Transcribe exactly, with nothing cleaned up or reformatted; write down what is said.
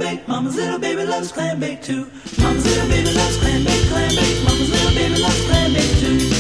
bake. Mama's little baby loves clam bake too. Mama's little baby loves clam bake, clam bake. Mama's little baby loves clam bake too.